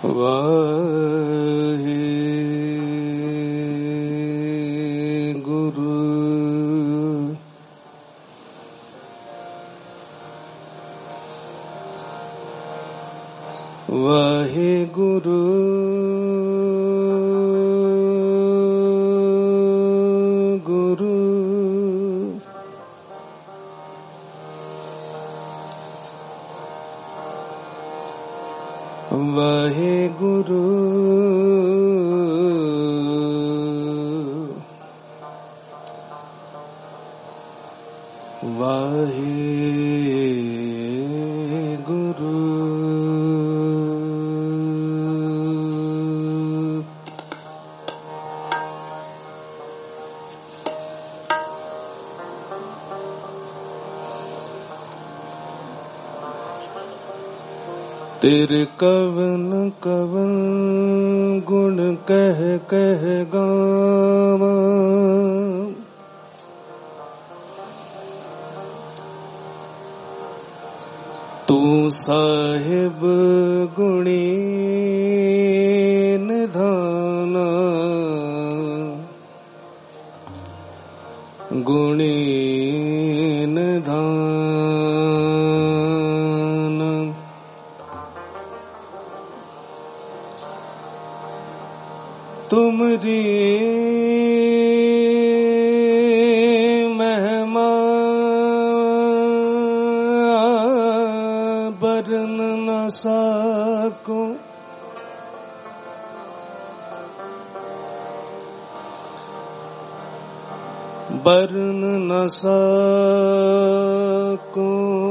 वाहेगुरु वाहेगुरु गुरु वाहेगुरु वाहेगुरु तेरे कवन कवन गुण कह कह गावा, तू साहिब गुणी निधाना, गुणी निधाना। तुमरी महिमा बरन न सको, बरन न सको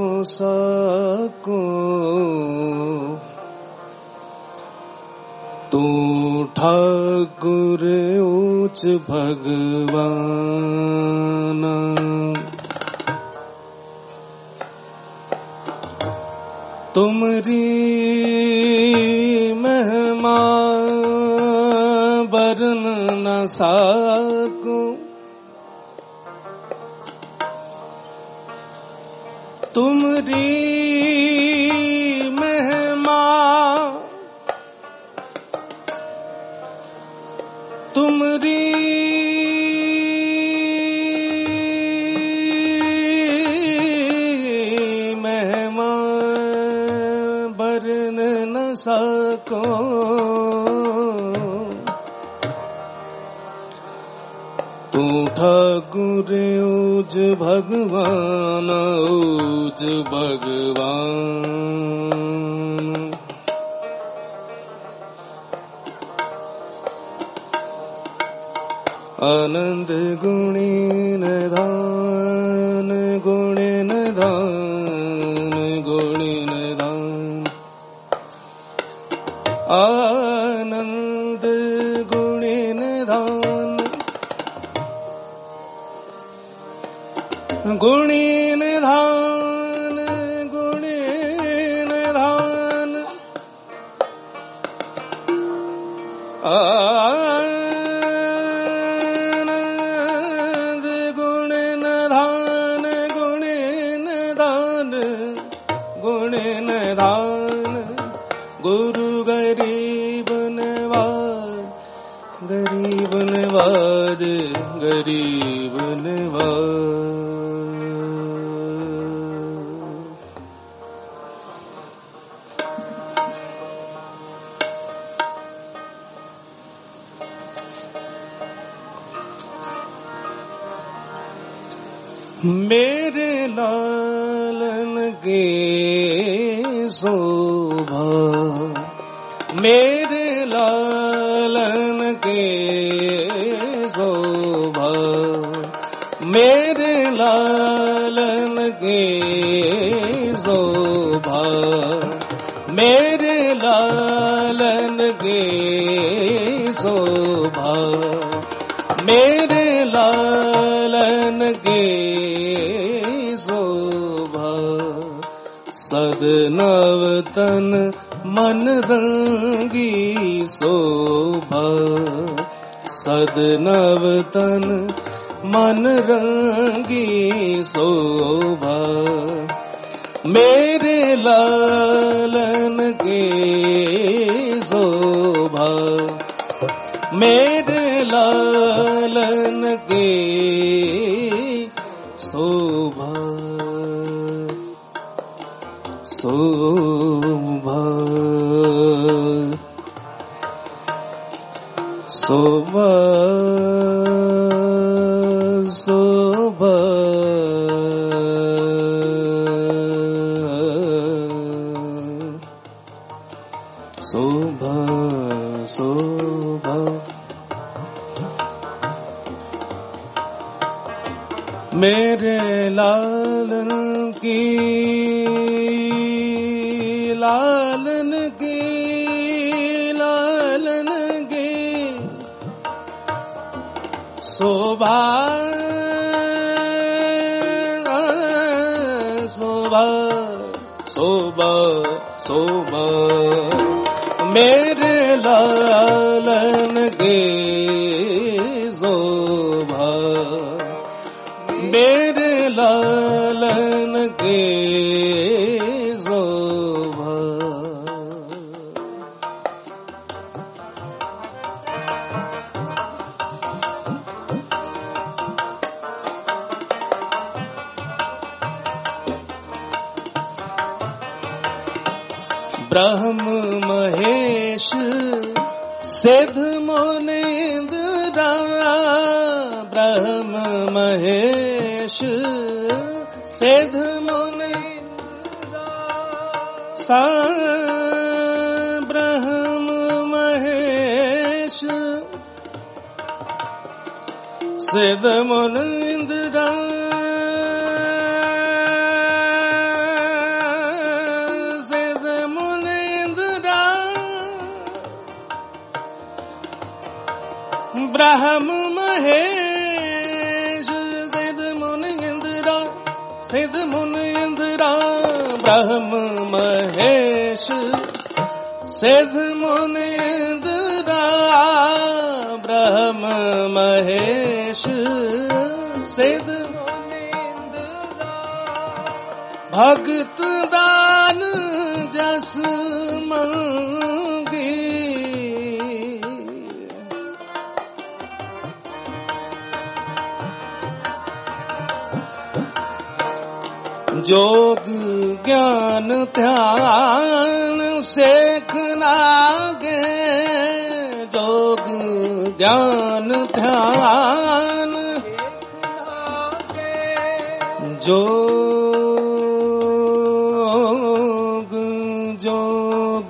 तू ठाकुर ऊंच भगवान। तुमरी महिमा बरन न सको, तुमरी महिमा तुमरी महिमा बरन न सको, तू ठाकुर ऊज भगवान ऊज भगवान। आनंद गुणी निधान गुणी निधान गुणी निधान। आनंद गुणी निधान गुणी निधान गुणी निधान। गुरु गरीब नवाज गरीब नवाज गरीब नवाज। मेरे लालन के शोभा, मेरे लालन के शोभा, मेरे लालन के शोभा, मेरे लालन के शोभा, मेरे लालन के शोभा। सदनवतन मन रंगी शोभा, सदनवतन मन रंगी शोभा। मेरे लालन के शोभा, शोभा शोभा शोभा शोभा शोभा मेरे लालन की लालन की लालन की शोभा शोभा शोभा शोभा मेरे लालन की शोभा मेरे लालन के शोभा ब्रह्म महेश सिद्ध मोनेन्द्रा ब्रह्म महेश सिद्ध मोनेन्द्रा सा ब्रह्म महेश सिद्ध मोनेन्द्रा ब्रह्म महेश सिद्ध मुनीन्द्रा सिद्ध मुनीन्द्रा ब्रह्म महेश सिद्ध मुनीन्द्रा ब्रह्म महेश सिद्ध मुनीन्द्रा भगत दान जस मंगी जोग ज्ञान ध्यान सेख नागे जोग ज्ञान ध्यान जोग जोग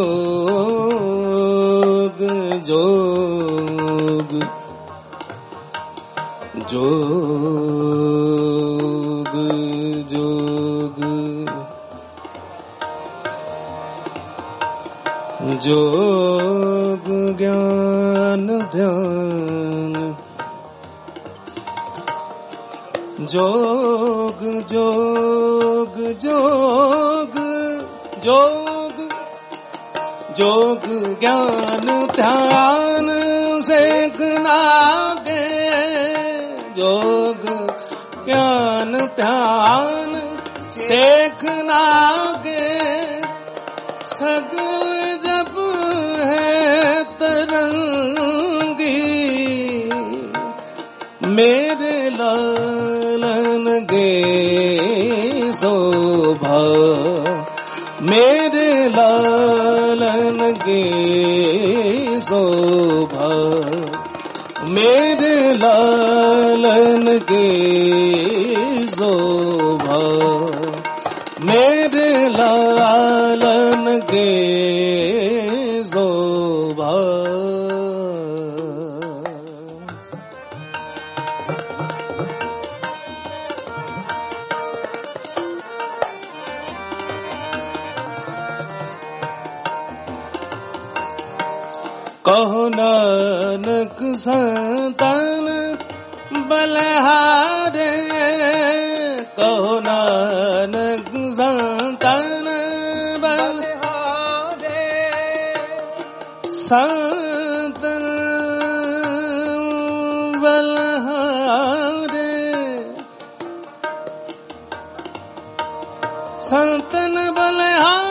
जोग जोग जोग जोग जोग ज्ञान ध्यान जोग जोग जोग जोग जोग ज्ञान ध्यान सेख नागे जोग ज्ञान ध्यान सेख नागे सगल जब है तरंगी मेरे लालन गे शोभा मेरे लालन गे शोभा मेरे लालन गे शोभा मेरे लालन गे शोभा कहो नानक संतन बलहारे कहो नानक संतन बलहारे संतन बलहारे संतन बलहारे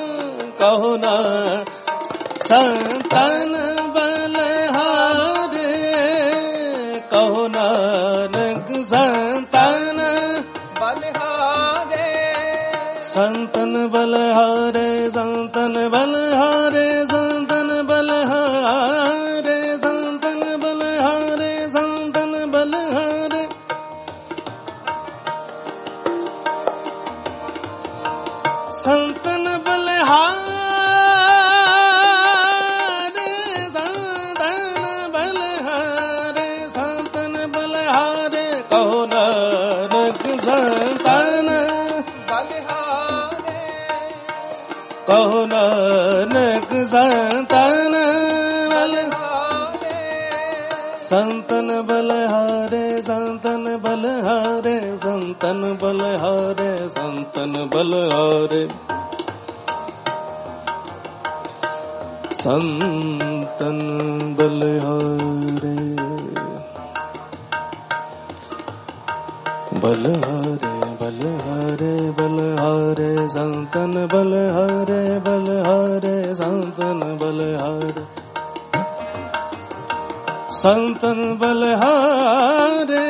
कहो ना संतन बलहारे बलहारे संतन बलहारे संतन बलहारे संतन बलहारे संतन बलहारे संतन बलहारे संतन बलहारे संतन बलहारे कहो नानक संतन बलहारे कहो नानक संतन बलहारे संतन बलहारे संतन बलहारे संतन बलहारे संतन बलहारे संतन बलहारे बलहारे बलहारे बलहारे संतन बलहारे बलहारे संतन बलहारे संतन बलहारे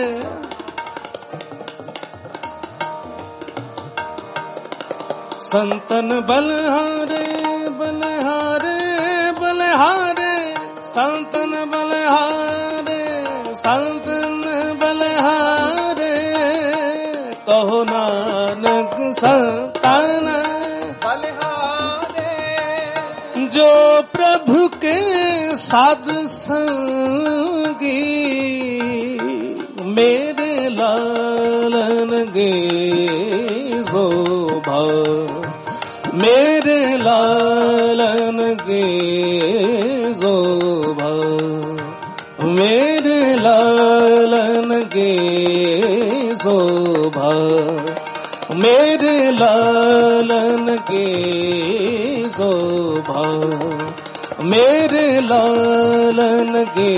संतन बलहारे बलहारे बलहारे संतन बलहारे संतन बलहारे कहो नानक संतन बलहारे जो प्रभु के साध संगी मेरे लालन गे शोभा मेरे लालन गे शोभा मेरे लालन गे शोभा मेरे लालन गे शोभा मेरे लालन गे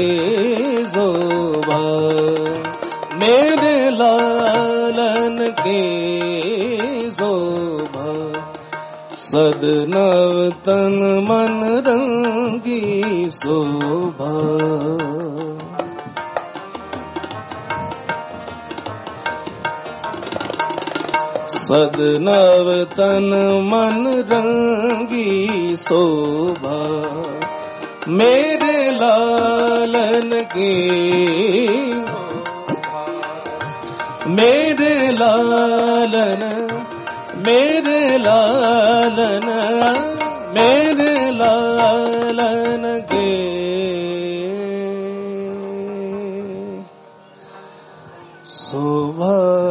शोभा मेरे लालन गे शोभा सदनव तन मन रंगी शोभा सदनव तन मन रंगी शोभा मेरे लालन के मेरे लालन मेरे लालन मेरे लालन के शोभा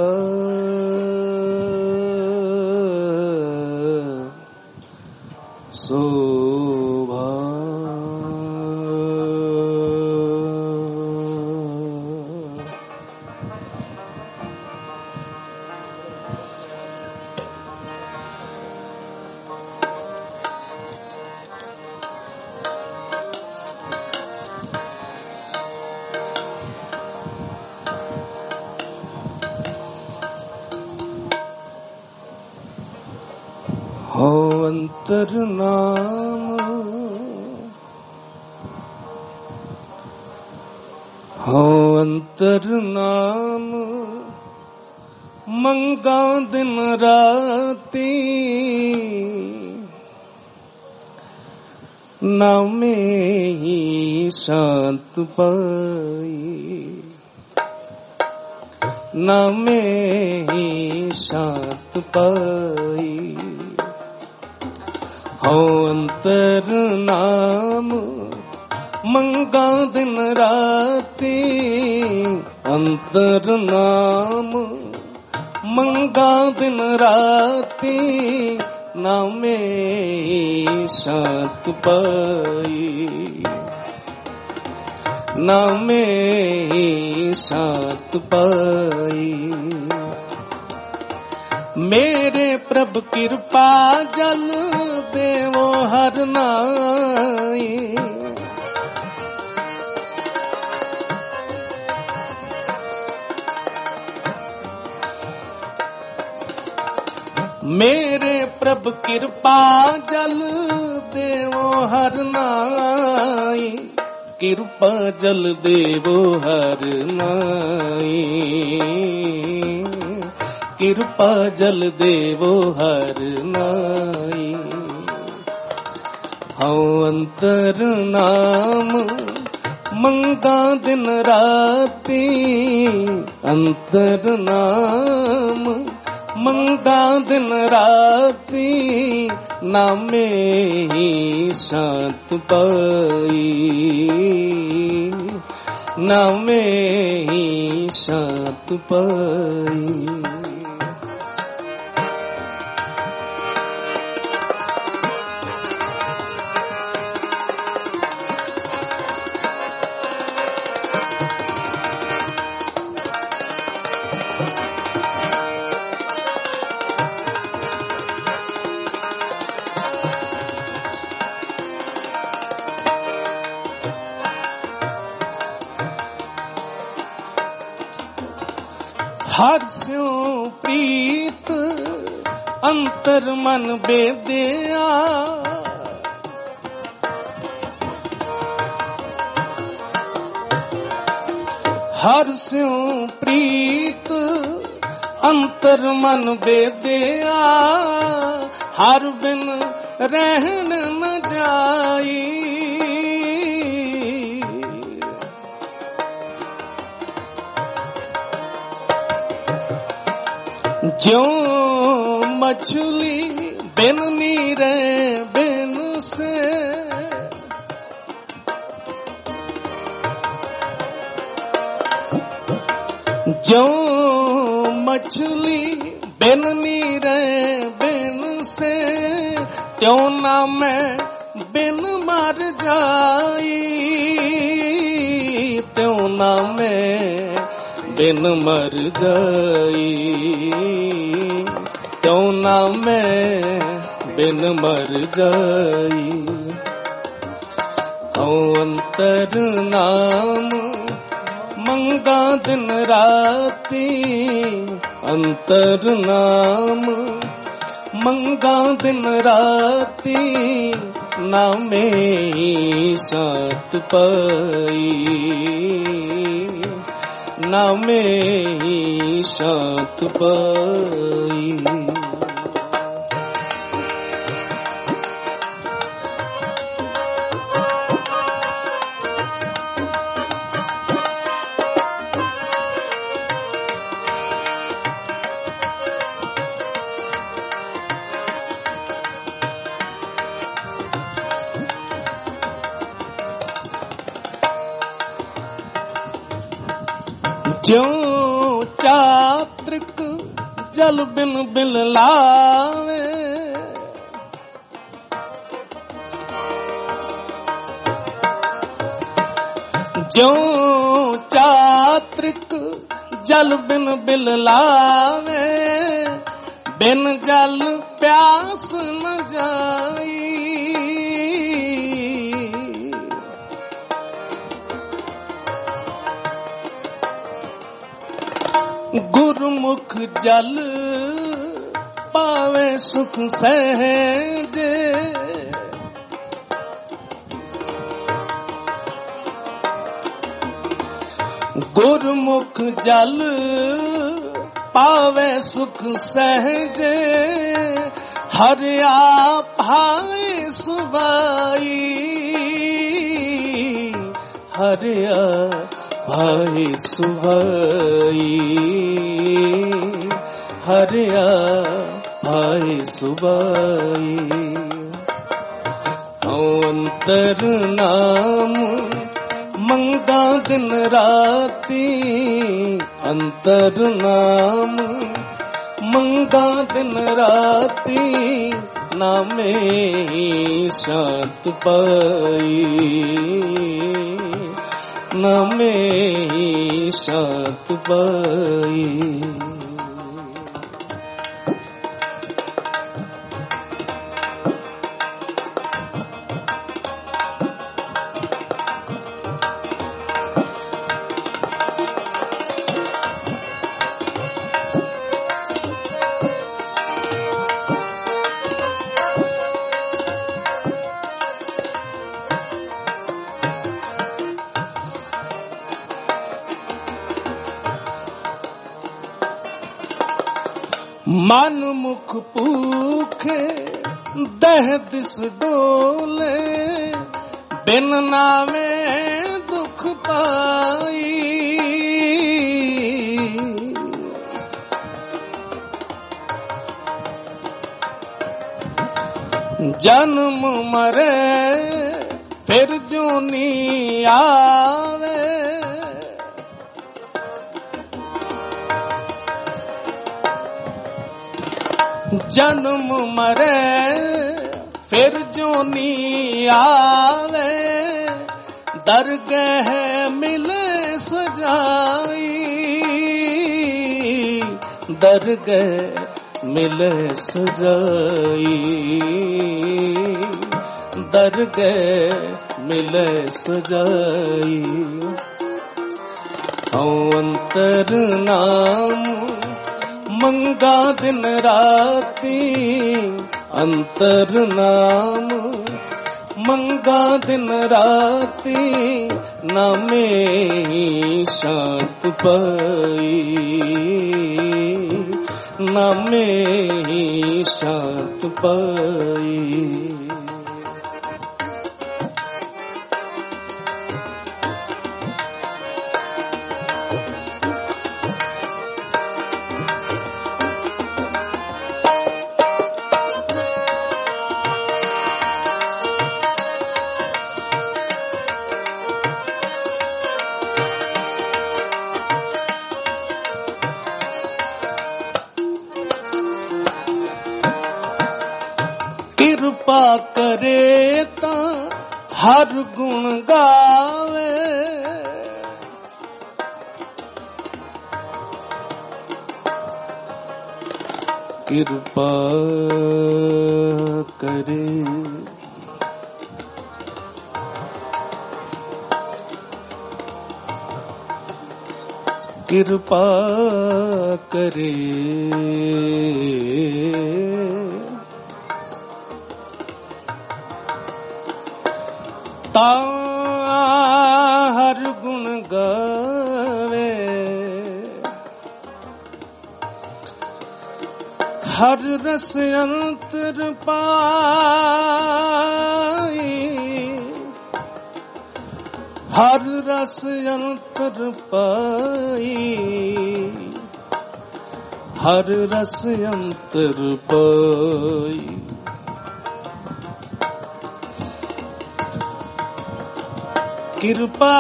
शोभा हो अंतर नाम हो अंतर नाम मंगा दिन राती नामे ही शांत पाई नामे ही शांत पाई हो अंतर नाम मंगा दिन राती अंतर नाम मंगा दिन राती नामे शांत पाई नामे शांत पाई मेरे प्रभु कृपा जल देवो हर नाई मेरे प्रभु कृपा जल देवो हर नाई कृपा जल देवो हर नाई किरपा जल देवो हर नाई। हूँ अंतर नाम मंगा दिन राती, अंतर नाम मंगा दिन राती, नामे ही शांत पाई, नामे ही शांत पाई। हर स्यों प्रीत अंतर मन बेदिया, हर स्यों प्रीत अंतर मन बेदिया, हर बिन रहन न जाई। ज्यों मछली बिन नीरे बिन से, ज्यों मछली बिन नीरे बिन से, त्यों ना मैं बिन मर जाई, त्यों ना मैं बिन मर जाई, त्यों ना मैं बिन मर जाई। हूँ अंतर नाम मंगा दिन राती, अंतर नाम मंगा दिन राती, नामे शांत पाई, नामे शांत पाई। ज्यों चात्रिक जल बिन बिल लावे, ज्यों चात्रिक जल बिन बिल लावे, बिन जल प्यास न जाई। गुरमुख जल पावे सुख सहजे, गुरमुख जल पावे सुख सहजे, हरिया भाई सुबाई, हरिया भाई सुबाई, हरिया भाई सुबाई। अंतर नाम मंगा दिन राती, अंतर नाम मंगा दिन राती, नामे शांत पाई, नामे शांत पाई। मन मुख पूखे दह दिस डोले, बिन नामे दुख पाई। जन्म मरे फिर जोनी आवे, जन्म मरे फिर जोनी आवे, दरगह मिले सजाई, दरगह मिले सजाई, दरगह मिले सजाई। अंतर नाम मंगा दिन राती, अंतर नाम मंगा दिन राती, नामे शांत पाई, नामे शांत पाई। कृपा करे ता हर गुण गावे, कृपा करे कृपा करे, ता हर गुण गावे, हर रस अंतर पाई, हर रस अंतर पाई, हर रस अंतर पाई। कृपा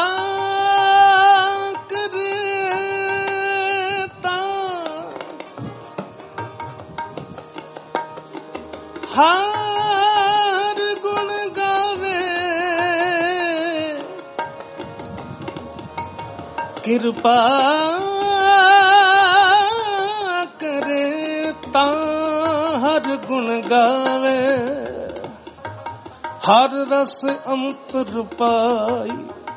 करे ता हर गुण गावे, कृपा करे ता हर गुण गावे, हर रस अंतर पाई।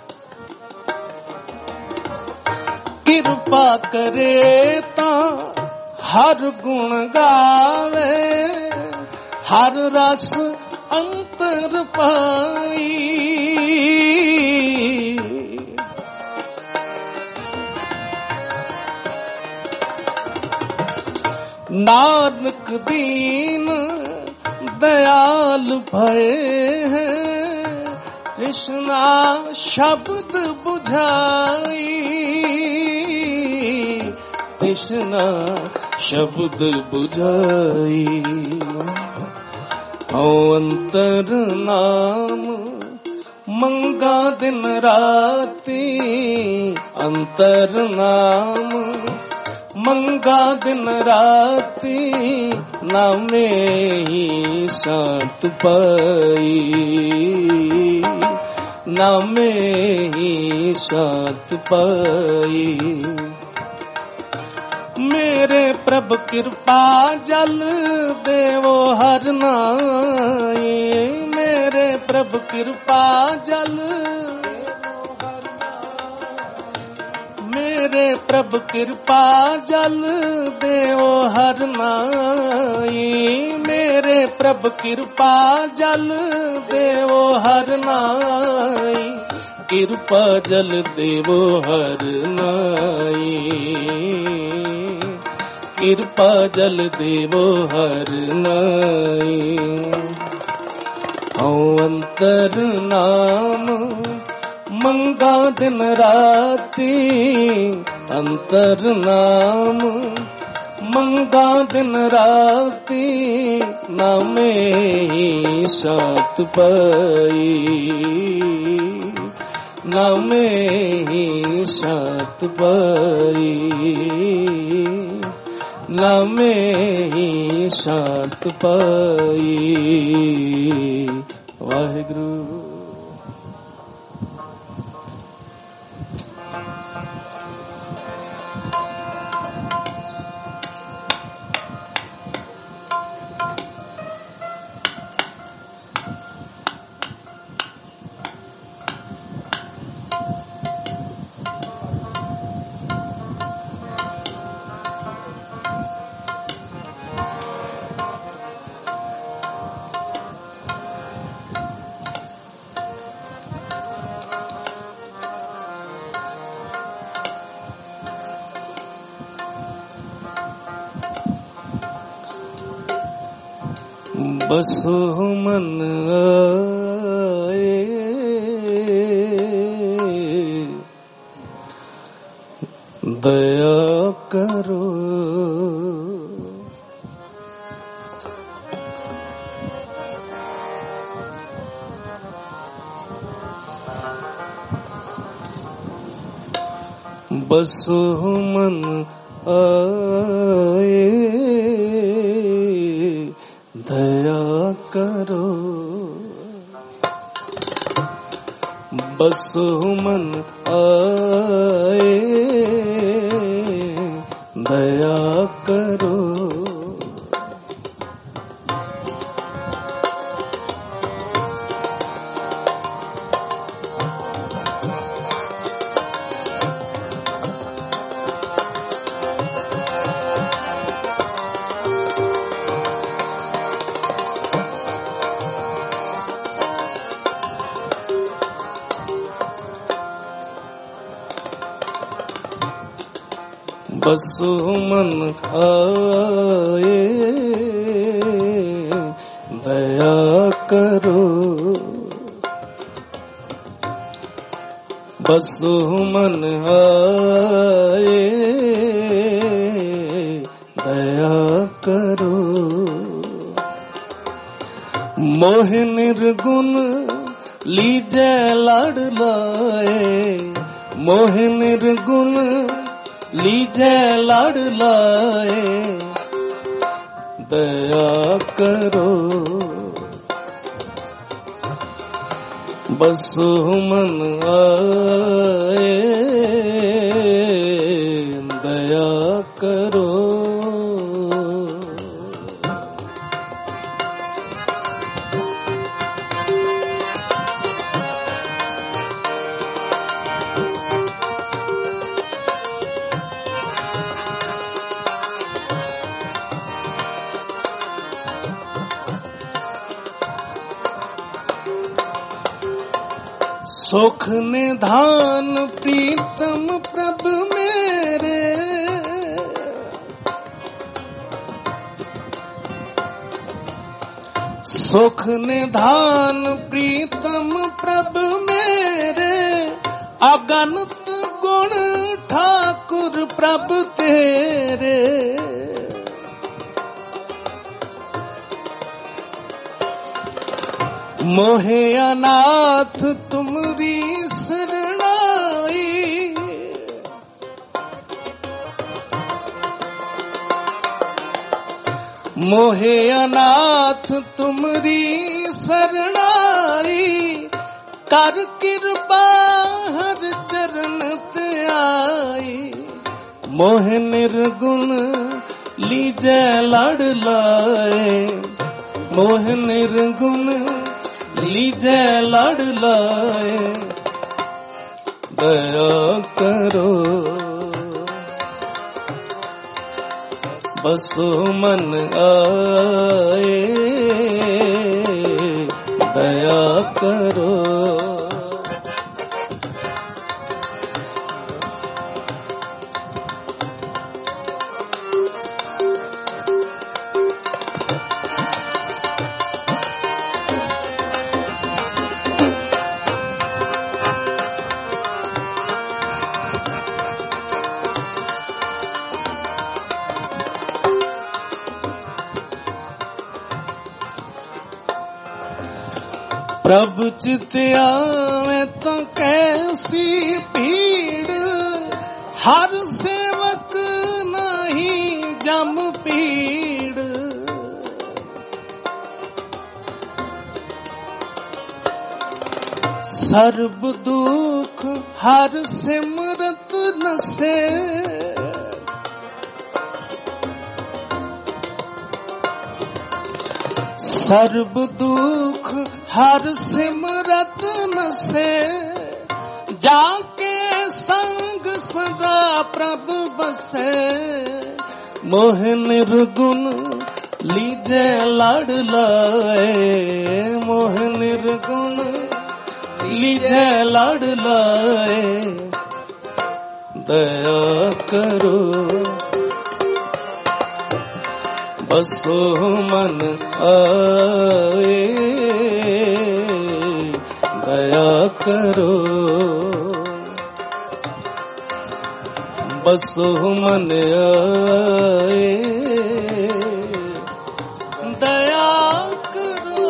कृपा करे ता हर गुण गावे, हर रस अंतर पाई। नानक दीन दयाल भये हैं, कृष्णा शब्द बुझाई, कृष्णा शब्द बुझाई। अंतर नाम मंगा दिन राती, अंतर नाम मंगा दिन राती, नामे ही शांत पाई, नामे ही शांत पाई। मेरे प्रभु कृपा जल देवो हर नाई, मेरे प्रभु कृपा जल, मेरे प्रभु कृपा जल देवो हर नाई, मेरे प्रभु कृपा जल देवो हर नाई, कृपा जल देवो हर नाई, कृपा जल देवो हर नाई। हूँ अंतर नाम मंगा दिन राती, अंतर नाम मंगा दिन राती, नामे ही शांत पाई, नामे ही शांत पाई, नामे ही शांत पाई। वाहिगुरु। बसो मन आए, दया करो, बसो मन आए, दया करो, बसो मन आए, दया करो। बसो मन आए, दया करो, बसो मन आए, दया करो। मोह निर्गुण लीजै लाड़ लाए, मोह निर्गुण लीजै लाड़ लाए, दया करो, बसो मन आए, दया करो। सुख निधान प्रीतम प्रभु मेरे, सुख निधान प्रीतम प्रभु मेरे, अगणित गुण ठाकुर प्रभु तेरे। मोहे अनाथ तुमरी शरणाई, मोहे अनाथ तुमरी शरणाई, कर कृपा हर चरण ते आई। मोह निर्गुण लीजै लाड़ लाए, मोह निर्गुण लीजै लाड़ लाए, दया करो, बसो मन आए, दया करो। प्रभु चित आवे तो कैसी पीड़, हर सेवक नहीं जम पीड़। सर्ब दुख हर सिमरत नसे, सर्ब दुख हर सिमरत नसे, जाके संग सदा प्रभु बसे। मोह निर्गुण लीजे लाड लाए, मोह निर्गुण लीजे लाड लाए। दया करो बसो मन आए, दया करो बसो मन आए, दया करो।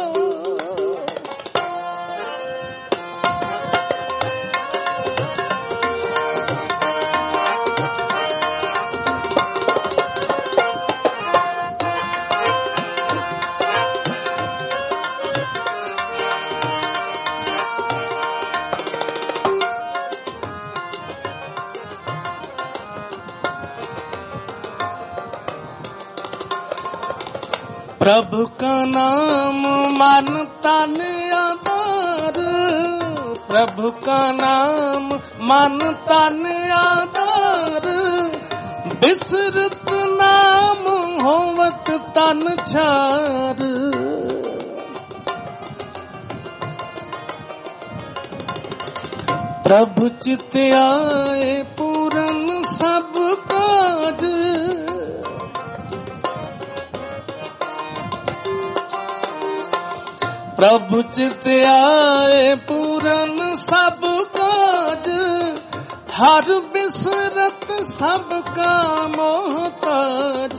प्रभु का नाम मन तन आधार, प्रभु का नाम मन तन आधार। बिसरत नाम होवत तन छार, प्रभु चित आए पूरन सब काज। प्रभु चित आए पूरन सब काज, हर बिसरत सबका मोहताज।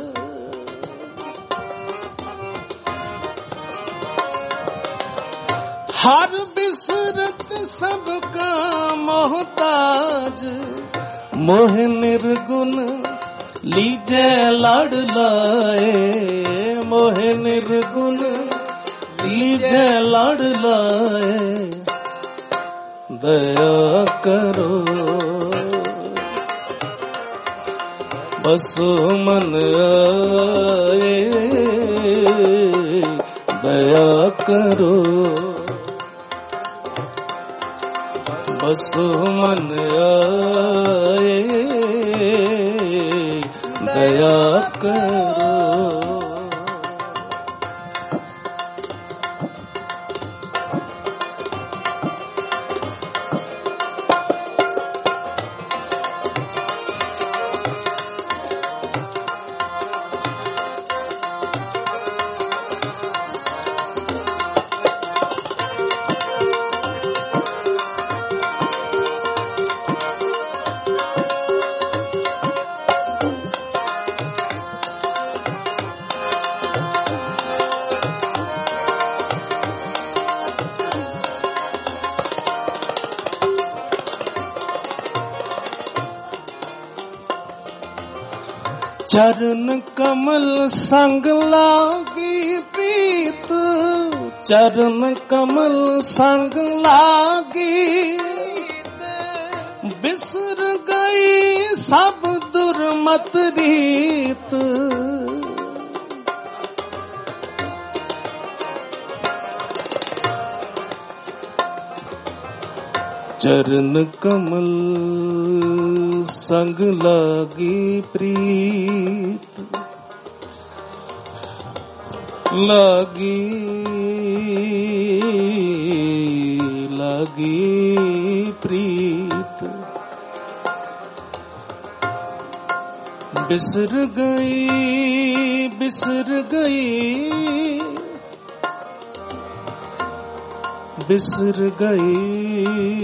हर बिसरत सबका मोहताज। मोह निर्गुण लीजे लाड लाए, मोह निर्गुण लीजे लाड लाए। दया करो बसो मन आए, दया करो बसो मन आए, दया करो। चरण कमल संग लागी प्रीत, चरण कमल संग लागी। बिसर गई सब दुर्मत रीत, चरण कमल संग लागी प्रीत, लागी लागी प्रीत। बिसर गई बिसर गई बिसर गई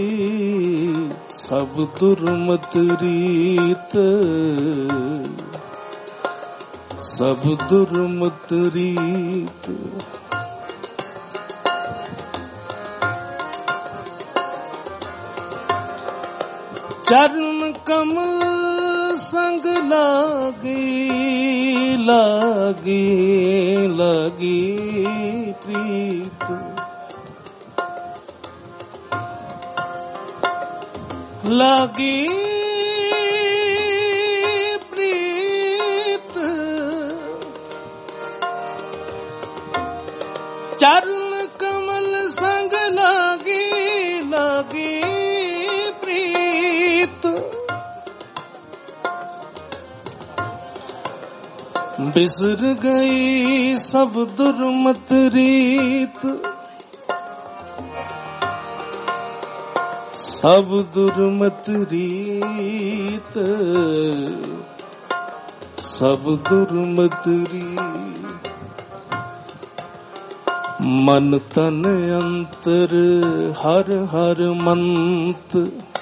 सब दुर्मत रीत, सब दुर्मत रीत। ਚਰਨ ਕਮਲ ਸੰਗ ਲਾਗੀ ਲਾਗੀ ਲਾਗੀ ਪ੍ਰੀਤ ਲਾਗੀ ਪ੍ਰੀਤ ਚਰਨ ਕਮਲ ਸੰਗ ਲਾਗੀ ਲਾਗੀ ਪ੍ਰੀਤ ਬਿਸਰ ਗਈ ਸਭ ਦੁਰਮਤ ਰੀਤ ਸਭ ਦੁਰਮਤ ਰੀਤ ਸਭ ਦੁਰਮਤ ਰੀਤ ਮਨ ਤਨ ਅੰਤਰ ਹਰ ਹਰ ਮੰਤ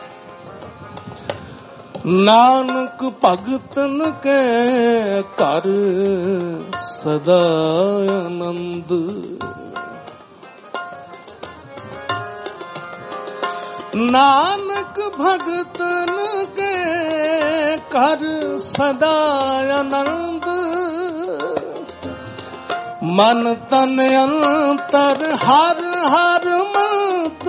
ਨਾਨਕ ਭਗਤਨ ਕੇ ਘਰ ਸਦਾ ਆਨੰਦ ਨਾਨਕ ਭਗਤਨ ਕੇ ਘਰ ਸਦਾ ਆਨੰਦ ਮਨ ਤਨ ਅੰਤਰ ਹਰ ਹਰ ਮੰਤ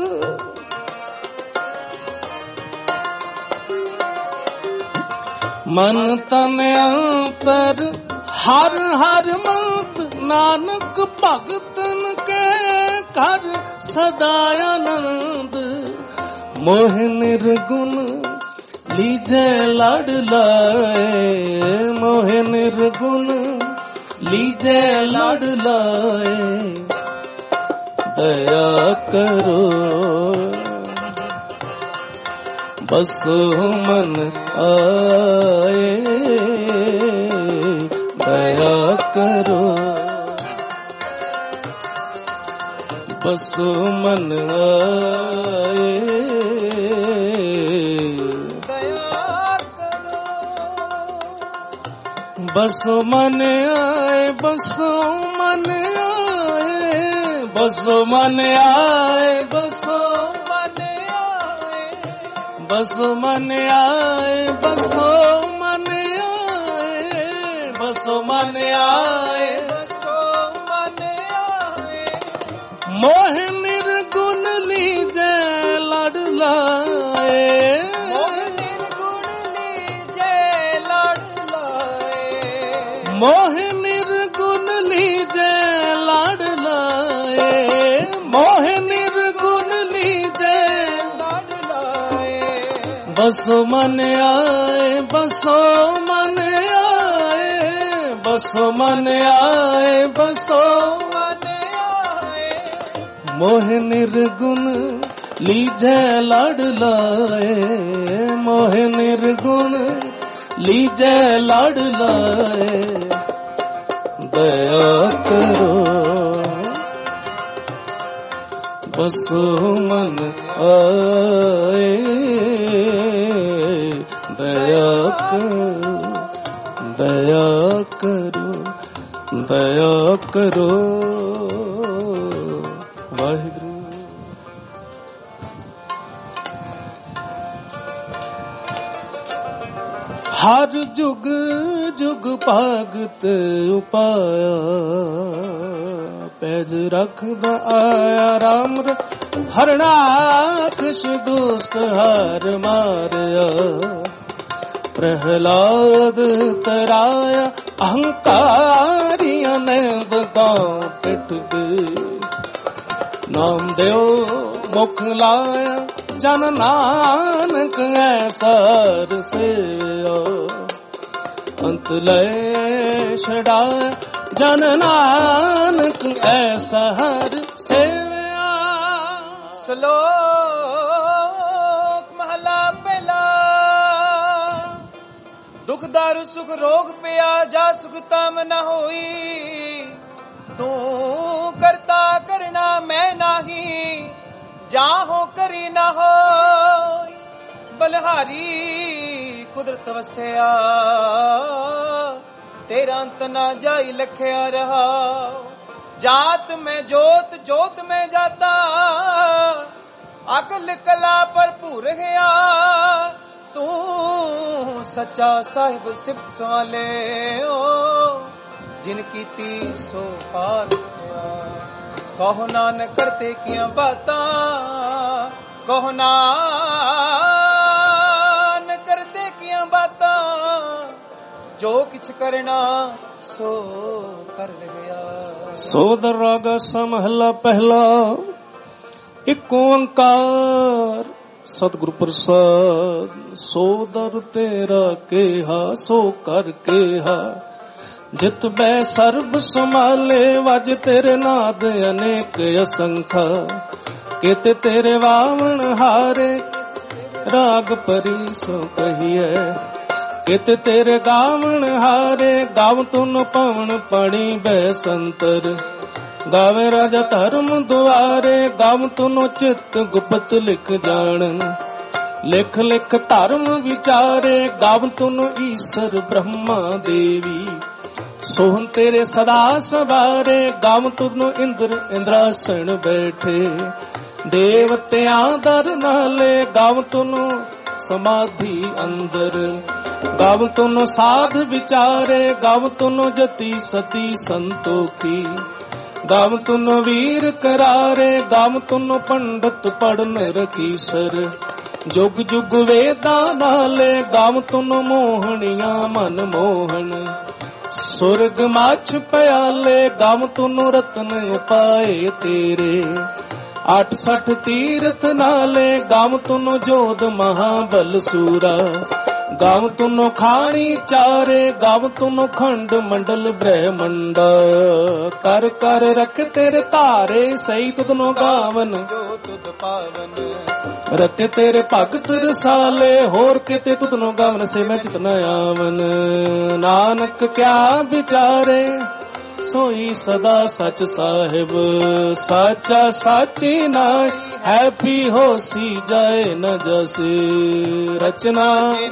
ਮਨ ਤਨ ਅੰਤਰ ਹਰ ਹਰ ਮੰਤ ਨਾਨਕ ਭਗਤਨ ਕੇ ਘਰ ਸਦਾ ਆਨੰਦ ਮੋਹ ਨਿਰਗੁਣ ਲੀਜੈ ਲੜ ਲਾਏ ਮੋਹ ਨਿਰਗੁਣ ਲੀਜੈ ਲੜ ਲਾਏ ਦਇਆ ਕਰੋ ਬਸੋ ਮਨ ਆਏ ਦਇਆ ਕਰੋ ਬਸੋ ਮਨ ਆਏ ਦਇਆ ਕਰੋ ਬਸੋ ਮਨ ਆਏ ਬਸੋ ਮਨ ਆਏ ਬਸੋ ਮਨ ਆਏ ਬਸੋ ਬਸੋ ਮਨ ਆਏ ਬਸੋ ਮਨ ਆਏ ਬਸੋ ਮਨ ਆਏ ਬਸੋ ਮਨ ਆਏ ਮੋਹ ਨਿਰਗੁਣ ਲੀਜੈ ਲੜ ਲਾਏ ਮੋਹ ਨਿਰਗੁਣ ਲੀਜੈ ਲੜ ਲਾਏ ਮੋਹ ਨਿਰਗੁਣ ਲੀਜੈ ਲੜ ਲਾਏ ਮੋਹ ਨਿਰਗੁਣ ਲੀਜੈ ਬਸੋ ਮਨ ਆਏ ਬਸੋ ਮਨ ਆਏ ਬਸੋ ਮਨ ਆਏ ਬਸੋ ਮਨ ਆਏ ਮੋਹ ਨਿਰਗੁਣ ਲੀਜੈ ਲੜ ਲਾਏ ਮੋਹ ਨਿਰਗੁਣ ਲੀਜੈ ਲੜ ਲਾਏ ਦਇਆ ਕਰੋ ਬਸੋ ਮਨ ਆਏ ਦਇਆ ਕਰੋ ਦਇਆ ਕਰੋ ਦਇਆ ਕਰੋ ਵਾਹਿਗੁਰੂ। ਹਰ ਜੁਗ ਜੁਗ ਭਗਤ ਉਪਾਇਆ ਪੈਜ ਰੱਖਦਾ ਆਇਆ ਰਾਮ ਹਰਨਾਖਸ਼ ਦੁਸਤ ਹਰ ਮਾਰਿਆ ਪ੍ਰਹਲਾਦ ਤਰਾਇਆ ਅਹੰਕਾਰੀਆਂ ਨੇ ਬਦਾਂ ਪਿੱਟ ਗਏ ਨਾਮ ਦਿਓ ਮੁਖ ਲਾਇਆ ਜਨ ਨਾਨਕ ਐਸਰ ਸੇਵਿਆ ਅੰਤ ਲੈ ਛੜਾਇਆ ਜਨ ਨਾਨਕ ਐਸਾ ਹਰ ਸੇਵਿਆ। ਸ਼ਲੋਕ ਮਹਲਾ ਪਹਿਲਾ। ਦੁਖ ਦਰ ਸੁਖ ਰੋਗ ਪਿਆ ਜਾ ਸੁਖ ਤਮ ਨ ਹੋਈ ਤੂੰ ਕਰਤਾ ਕਰਨਾ ਮੈਂ ਨਹੀਂ ਜਾਹੋ ਕਰੀ ਨ ਹੋਈ ਬਲਹਾਰੀ ਕੁਦਰਤ ਵਸਿਆ ਤੇਰਾ ਅੰਤ ਨਾ ਜਾਈ ਲਖਿਆ ਰਹਾ जात में जोत जोत में जाता अकल कला भरपूर है ਤੂੰ ਸੱਚਾ ਸਾਹਿਬ ਸਿਫਤ ਸਵਾਲੇ ਓ ਜਿਨ ਕੀਤੀ ਸੋ ਪਾਰ ਕਹੋ ਨਾਨਕ ਕਰਤੇ ਕੀਆਂ ਬਾਤਾਂ ਕਹੋ ਨਾਨਕ ਕਰਤੇ ਕੀਆਂ ਬਾਤਾਂ ਜੋ ਕਿਛ ਕਰਨਾ ਸੋ ਕਰ ਗਿਆ। ਸੋਦਰ ਰਾਗ ਸਮਹਲਾ ਪਹਿਲਾ ਇੱਕ ਓੰਕਾਰ ਸਤਿਗੁਰ ਪ੍ਰਸਾਦ। ਸੋਦਰ ਤੇਰਾ ਕੇਹਾ ਸੋ ਕਰ ਕੇਹਾ ਜਿਤ ਬੈ ਸਰਬ ਸੰਭਾਲੇ ਵਜ ਤੇਰੇ ਨਾਦ ਅਨੇਕ ਅਸੰਖਾ ਕਿਤੇ ਤੇਰੇ ਵਾਵਣ ਹਾਰੇ ਰਾਗ ਪਰੀ ਸੋ ਕਹੀਐ ਕਿਤੇ ਤੇਰੇ ਗਾਵਣ ਹਾਰੇ ਗਾਵ ਤੁਨ ਪਵਨ ਪਣੀ ਬੈ ਸੰਤਰ ਗਾਵੇ ਰਾਜਾ ਧਰਮ ਦੁਆਰੇ ਗਾਵ ਤੁਨ ਚਿਤ ਗੁਪਤ ਲਿਖ ਜਾਣਨ ਲਿਖ ਲਿਖ ਧਰਮ ਵਿਚਾਰੇ ਗਾਵ ਤੁਨ ਈਸ਼ਰ ਬ੍ਰਹਮਾ ਦੇਵੀ ਸੋਹਨ ਤੇਰੇ ਸਦਾ ਸਵਾਰੇ ਗਾਵ ਤੁਨ ਇੰਦਰ ਇੰਦਰਾਸਣ ਬੈਠੇ ਦੇਵਤਿਆਂ ਦਰ ਨਾਲੇ ਗਾਵ ਤੁਨ ਸਮਾਧੀ ਅੰਦਰ ਗਾਵ ਤੁਨ ਸਾਧ ਵਿਚਾਰੇ ਗਾਵ ਤੁਨ ਜਤੀ ਸਤੀ ਸੰਤੋਖੀ ਗਾਵ ਤੁਨ ਵੀਰ ਕਰਾਰੇ ਗਾਵ ਤੁਨ ਪੰਡਤ ਪੜਨ ਰਖੀਸਰ ਜੁਗ ਜੁਗ ਵੇਦਾਂ ਨਾਲੇ ਗਾਵ ਤੁਨ ਮੋਹਣੀਆਂ ਮਨ ਮੋਹਨ ਸੁਰਗ ਮਾਛ ਪਿਆਲੇ ਗਾਵ ਤੁਨ ਰਤਨ ਪਾਏ ਤੇਰੇ 68 ਤੀਰਥ ਨਾਲੇ ਗਾਵ ਤੁਨ ਜੋਧ ਮਹਾਬਲ ਸੂਰਾ ਗਾਵ ਤੁਨ ਖਾਣੀ ਚਾਰੇ ਗਾਵ ਤੁਨ ਖੰਡ ਮੰਡਲ ਬ੍ਰਹਮੰਡ ਕਰ ਕਰ ਰਖ ਤੇਰੇ ਧਾਰੇ ਸਹੀ ਤੁਧਨੋ ਗਾਵਨ ਜੋ ਤੁਧ ਪਾਵਨ ਰਤੇ ਤੇਰੇ ਭਗਤ ਰਸਾਲੇ ਹੋਰ ਕਿਤੇ ਤੁਧਨੋ ਗਾਵਨ ਸੇ ਮੈਂ ਚਿਤ ਨ ਆਵਨ ਨਾਨਕ ਕਿਆ ਵਿਚਾਰੇ ਸੋਈ ਸਦਾ ਸਚ ਸਾਹਿਬ ਸਾਚਾ ਸਾਚੀ ਨਾਈ ਹੈ ਪੀ ਹੋਸੀ ਜਾਏ ਨ ਜਸੇ ਰਚਨਾ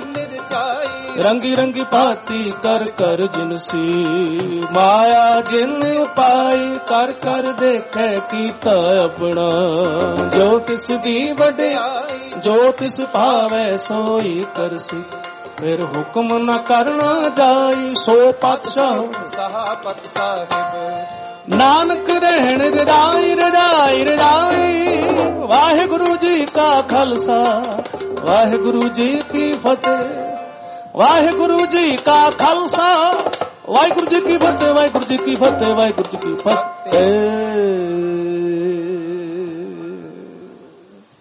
ਰੰਗੀ ਰੰਗੀ ਭਾਤੀ ਕਰ ਕਰ ਜਿਨਸੀ ਮਾਇਆ ਜਿਨ ਉਪਾਈ ਕਰ ਕਰ ਦੇਖੈ ਕੀਤਾ ਆਪਣਾ ਜੋ ਤਿਸ ਦੀ ਵਡਿਆਈ ਜੋ ਤਿਸ ਭਾਵੈ ਸੋਈ ਕਰਸੀ ਫਿਰ ਹੁਕਮ ਨ ਕਰਨਾ ਜਾਈ ਸੋ ਪਾਤਸ਼ਾਹ ਸਹਾਪਤ ਸਾਹਿਬ ਨਾਨਕ ਰਹਿਣ ਰਜਾਈ ਰਜਾਈ ਰਜਾਈ ਵਾਹਿਗੁਰੂ ਜੀ ਕਾ ਖਾਲਸਾ ਵਾਹਿਗੁਰੂ ਜੀ ਕੀ ਫਤਿਹ ਵਾਹਿਗੁਰੂ ਜੀ ਕਾ ਖਾਲਸਾ ਵਾਹਿਗੁਰੂ ਜੀ ਕੀ ਫਤਿਹ ਵਾਹਿਗੁਰੂ ਜੀ ਕੀ ਫਤਿਹ ਵਾਹਿਗੁਰੂ ਜੀ ਕੀ ਫਤਿਹ।